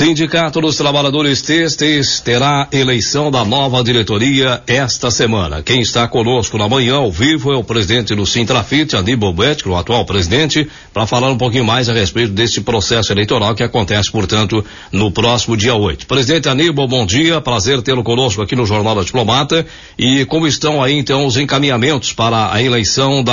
Sindicato dos Trabalhadores Têxteis terá eleição da nova diretoria esta semana. Quem está conosco na manhã ao vivo é o presidente do Sintrafit, Aníbal Betker, o atual presidente, para falar um pouquinho mais a respeito desse processo eleitoral que acontece, portanto, no próximo dia 8. Presidente Aníbal, bom dia, prazer tê-lo conosco aqui no Jornal da Diplomata. E como estão aí então os encaminhamentos para a eleição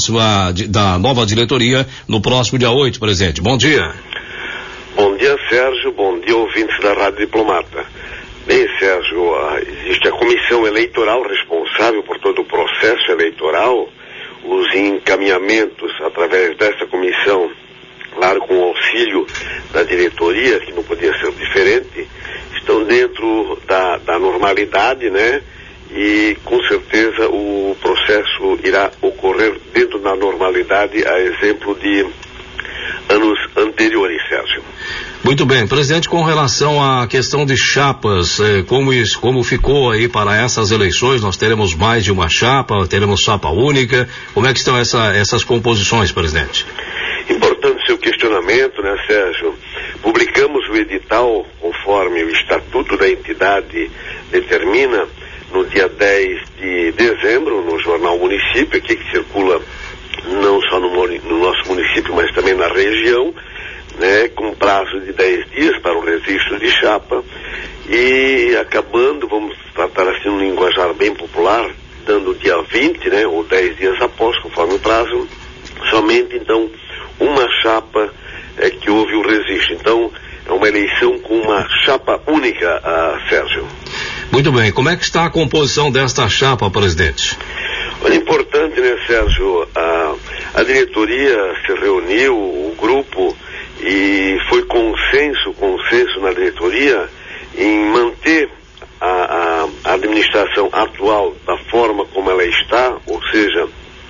da nova diretoria no próximo dia 8, presidente? Bom dia. Bom dia, Sérgio. Bom dia, ouvintes da Rádio Diplomata. Bem, Sérgio, existe a comissão eleitoral responsável por todo o processo eleitoral. Os encaminhamentos através dessa comissão, claro, com o auxílio da diretoria, que não podia ser diferente, estão dentro da normalidade, né? E com certeza o processo irá ocorrer dentro da normalidade, a exemplo de anos anteriores, Sérgio. Muito bem, presidente, com relação à questão de chapas, como ficou aí para essas eleições? Nós teremos mais de uma chapa, teremos chapa única, como é que estão essas composições, presidente? Importante seu questionamento, né, Sérgio? Publicamos o edital conforme o estatuto da entidade determina no dia 10 de dezembro, no Jornal Município, aqui que circula não só no nosso município, mas também na região, né, com prazo de 10 dias para o registro de chapa, e acabando, vamos tratar assim um linguajar bem popular, dando o dia 20, né, ou 10 dias após, conforme o prazo, somente então uma chapa que houve o registro. Então, é uma eleição com uma chapa única, Sérgio. Muito bem, como é que está a composição desta chapa, presidente? Olha, importante, né, Sérgio, a diretoria se reuniu, o grupo, e foi consenso na diretoria em manter a administração atual da forma como ela está, ou seja,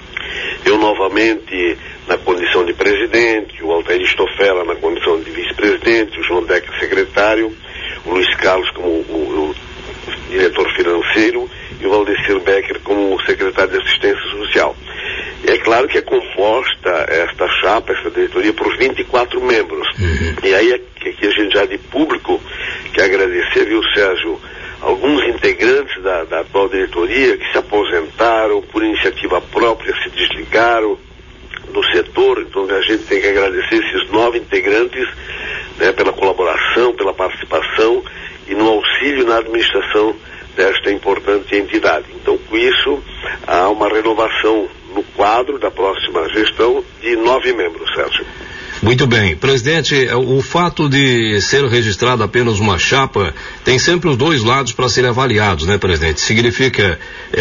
eu novamente na condição de presidente, o Altair Stofela na condição de vice-presidente, o João Decker secretário, o Luiz Carlos como o diretor financeiro e o Valdecir Becker como secretário de assistência social. E é claro que é composta esta chapa, esta diretoria, por 24 membros. E aí aqui a gente já de público quer agradecer, viu, Sérgio, alguns integrantes da atual diretoria que se aposentaram por iniciativa própria, se desligaram do setor. Então a gente tem que agradecer esses 9 integrantes, né, pela colaboração, pela participação e no auxílio na administração desta importante entidade. Então, com isso, há uma renovação no quadro da próxima gestão de 9 membros, Sérgio. Muito bem. Presidente, o fato de ser registrada apenas uma chapa tem sempre os dois lados para serem avaliados, né, presidente? Significa,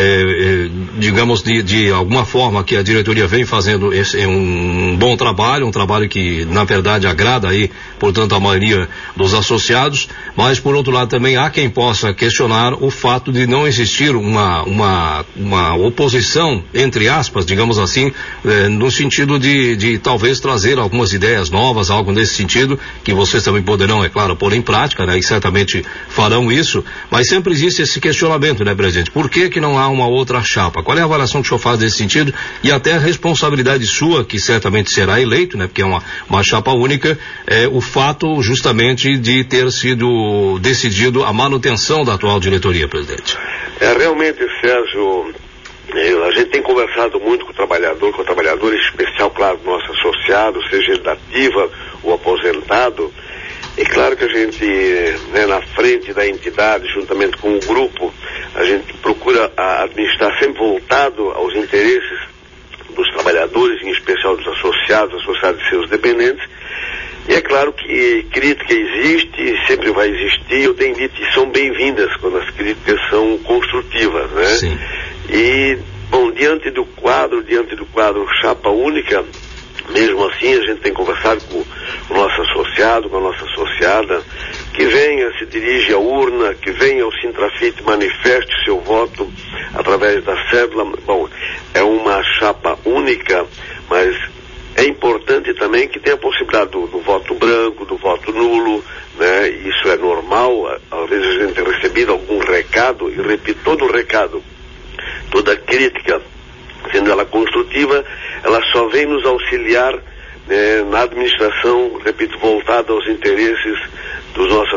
digamos, de alguma forma que a diretoria vem fazendo um bom trabalho, um trabalho que, na verdade, agrada aí, portanto, a maioria dos associados, mas, por outro lado, também há quem possa questionar o fato de não existir uma oposição, entre aspas, digamos assim, no sentido de talvez trazer algumas ideias novas, algo nesse sentido, que vocês também poderão, é claro, pôr em prática, né, e certamente farão isso, mas sempre existe esse questionamento, né, presidente? Por que não há uma outra chapa? Qual é a avaliação que o senhor faz nesse sentido? E até a responsabilidade sua, que certamente será eleito, né, porque é uma chapa única, o fato justamente de ter sido decidido a manutenção da atual diretoria, presidente. Realmente, Sérgio, a gente tem conversado muito com o trabalhador em especial, claro, nosso associado, seja ele da ativa ou aposentado. E claro que a gente, né, na frente da entidade, juntamente com o grupo, a gente procura administrar sempre voltado aos interesses dos trabalhadores, em especial dos associados e seus dependentes. E é claro que crítica existe, sempre vai existir, eu tenho dito que são bem-vindas quando as críticas são construtivas, né? Sim. E, bom, diante do quadro chapa única, mesmo assim a gente tem conversado com o nosso associado, com a nossa associada, que venha, se dirige à urna, que venha ao Sintrafit, manifeste o seu voto através da cédula. Bom, é uma chapa única, mas é importante também que tenha a possibilidade do voto branco, do voto nulo, né? Isso é normal. Às vezes a gente tem recebido algum recado, e repito, todo o recado, toda crítica, sendo ela construtiva, ela só vem nos auxiliar na administração, repito, voltada aos interesses dos nossos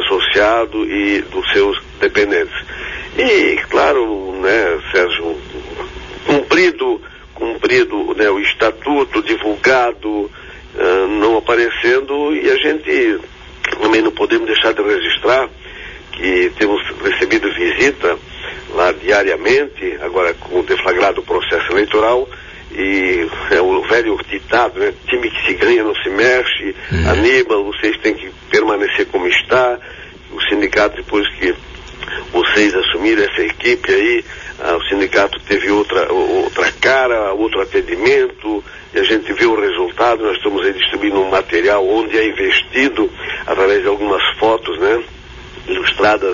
Estado e dos seus dependentes. E, claro, né, Sérgio, cumprido, né, o estatuto divulgado, não aparecendo, e a gente também não podemos deixar de registrar que temos recebido visita lá diariamente, agora com o deflagrado processo eleitoral, e é o velho ditado, né? Time que se ganha não se mexe. Aníbal, vocês têm que permanecer como está. O sindicato, depois que vocês assumiram essa equipe aí, o sindicato teve outra cara, outro atendimento, e a gente vê o resultado. Nós estamos aí distribuindo um material onde é investido, através de algumas fotos, né, ilustradas,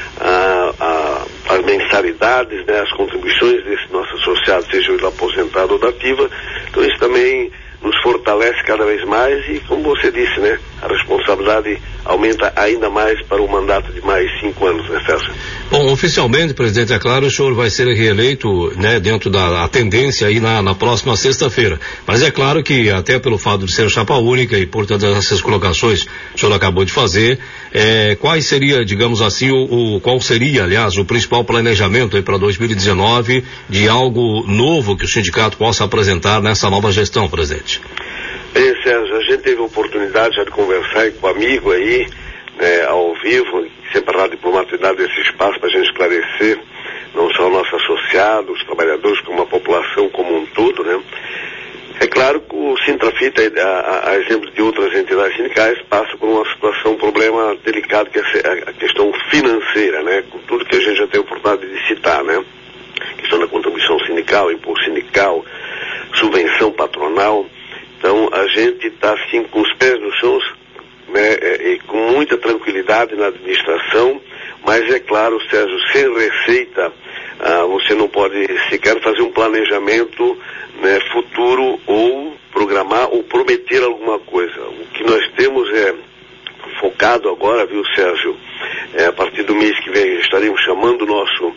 as mensalidades, né, as contribuições desse nosso associado, seja ele aposentado ou da ativa. Então isso também nos fortalece cada vez mais e, como você disse, né, a responsabilidade aumenta ainda mais para um mandato de mais 5 anos, né, Sérgio? Bom, oficialmente, presidente, é claro, o senhor vai ser reeleito, né, dentro da tendência aí na próxima sexta-feira. Mas é claro que, até pelo fato de ser chapa única e por todas essas colocações que o senhor acabou de fazer, qual seria, digamos assim, qual seria, aliás, o principal planejamento aí para 2019 de algo novo que o sindicato possa apresentar nessa nova gestão, presidente? Bem, Sérgio, a gente teve a oportunidade já de conversar com o amigo aí, né, ao vivo, sempre a Rádio Diplomata dá esse espaço para a gente esclarecer, não só o nosso associado, os trabalhadores, como a população como um todo, né? É claro que o Sintrafita, a exemplo de outras entidades sindicais, passa por uma situação, um problema delicado, que é a questão financeira, né? Com tudo que a gente já tem a oportunidade de citar, né? A questão da contribuição sindical, imposto sindical, subvenção patronal. Então, a gente está, assim, com os pés no chão, né, e com muita tranquilidade na administração, mas é claro, Sérgio, sem receita, você não pode sequer fazer um planejamento, né, futuro, ou programar, ou prometer alguma coisa. O que nós temos é focado agora, viu, Sérgio, a partir do mês que vem estaremos chamando o nosso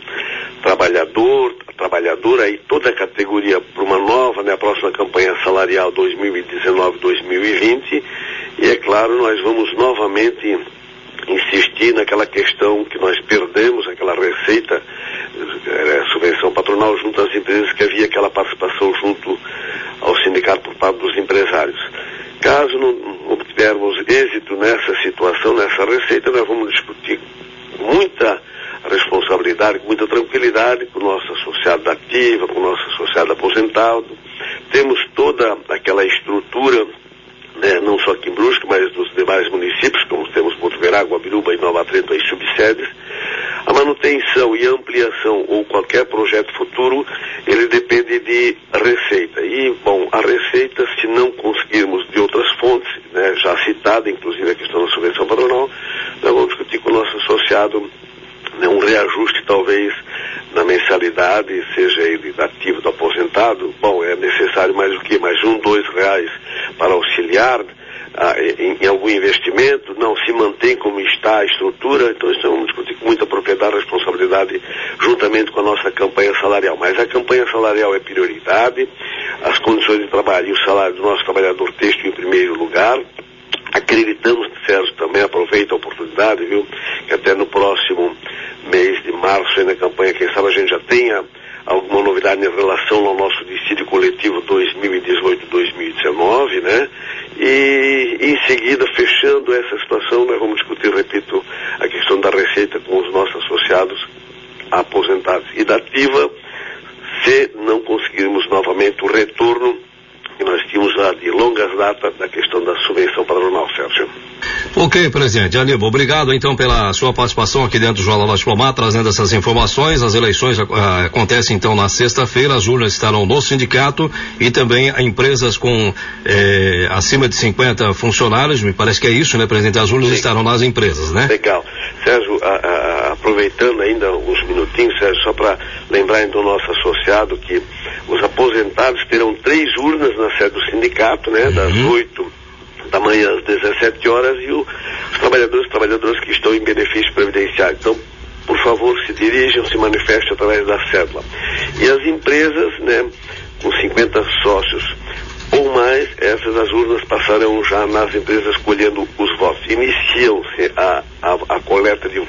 trabalhadora e toda a categoria para uma nova, né, a próxima campanha salarial 2019-2020, e é claro, nós vamos novamente insistir naquela questão que nós perdemos, aquela receita, subvenção patronal junto às empresas, que havia aquela participação junto ao sindicato por parte dos empresários. Caso não obtivermos êxito nessa situação, nessa receita, nós vamos discutir com muita responsabilidade, com muita tranquilidade, com o nosso associado da ativa, com o nosso associado aposentado. Temos toda aquela estrutura, né, não só aqui em Brusque, mas nos demais municípios, como temos Porto Verá, Guabiruba e Nova Trento, as subsedes. A manutenção e ampliação ou qualquer projeto futuro, ele depende de receita. E, bom, a receita, se não conseguirmos de outras fontes, né, já citada, inclusive a questão da subvenção patronal, nós vamos discutir com o nosso associado, né, um reajuste talvez na mensalidade, seja ele da ativa, do aposentado. Bom, é necessário mais o que? Mais R$1, R$2 para auxiliar em algum investimento, não se mantém como está a estrutura. Então isso vamos discutir com muita propriedade e responsabilidade juntamente com a nossa campanha salarial. Mas a campanha salarial é prioridade, as condições de trabalho e o salário do nosso trabalhador têxtil em primeiro lugar. Acreditamos, Sérgio, também aproveita a oportunidade, viu, que até no próximo mês de março, aí na campanha, quem sabe a gente já tenha alguma novidade em relação ao nosso dissídio coletivo 2018-2019, né? E em seguida, fechando essa situação, nós vamos discutir, repito, a questão da receita com os nossos associados aposentados e da ativa, se não conseguirmos novamente o retorno que nós tínhamos lá de longas datas da questão da subvenção patronal, Sérgio. Ok, presidente. Aníbal, obrigado então pela sua participação aqui dentro do Jornal da Diplomata, trazendo essas informações. As eleições acontecem então na sexta-feira, as urnas estarão no sindicato e também empresas com acima de 50 funcionários, me parece que é isso, né, presidente? As urnas estarão nas empresas, né? Legal. Sérgio, aproveitando ainda uns minutinhos, Sérgio, só para lembrar então o nosso associado que os aposentados terão 3 urnas na sede do sindicato, né, das 8 da manhã às 17 horas, e os trabalhadoras que estão em benefício previdenciário. Então, por favor, se dirijam, se manifestem através da cédula. E as empresas, né, com 50 sócios ou mais, essas as urnas passarão já nas empresas colhendo os votos. Iniciam-se a coleta de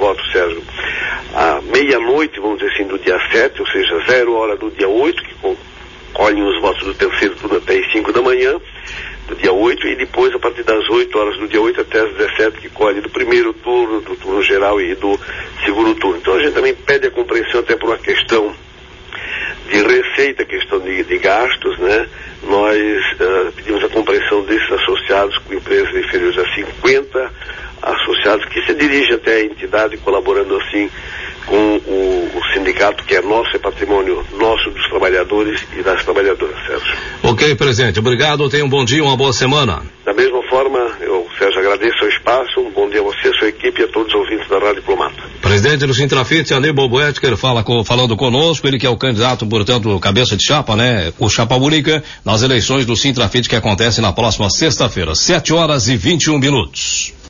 noite, vamos dizer assim, do dia 7, ou seja, 0 hora do dia 8, que colhem os votos do terceiro turno até as 5 da manhã, do dia 8, e depois a partir das 8 horas do dia 8 até as 17, que colhe do primeiro turno, do turno geral e do segundo turno. Então a gente também pede a compreensão até por uma questão de receita, questão de gastos, né? Nós pedimos a compreensão desses associados com empresas inferiores a 50 associados que se dirigem até a entidade, colaborando assim com o sindicato, que é nosso, é patrimônio nosso, dos trabalhadores e das trabalhadoras, Sérgio. Ok, presidente, obrigado, tenha um bom dia, uma boa semana. Da mesma forma, eu, Sérgio, agradeço o espaço, um bom dia a você, a sua equipe e a todos os ouvintes da Rádio Diplomata. Presidente do Sintrafit, Aníbal Boetker, falando conosco, ele que é o candidato, portanto, cabeça de chapa, né, o chapa única, nas eleições do Sintrafit que acontecem na próxima sexta-feira, 7 horas e 21 minutos.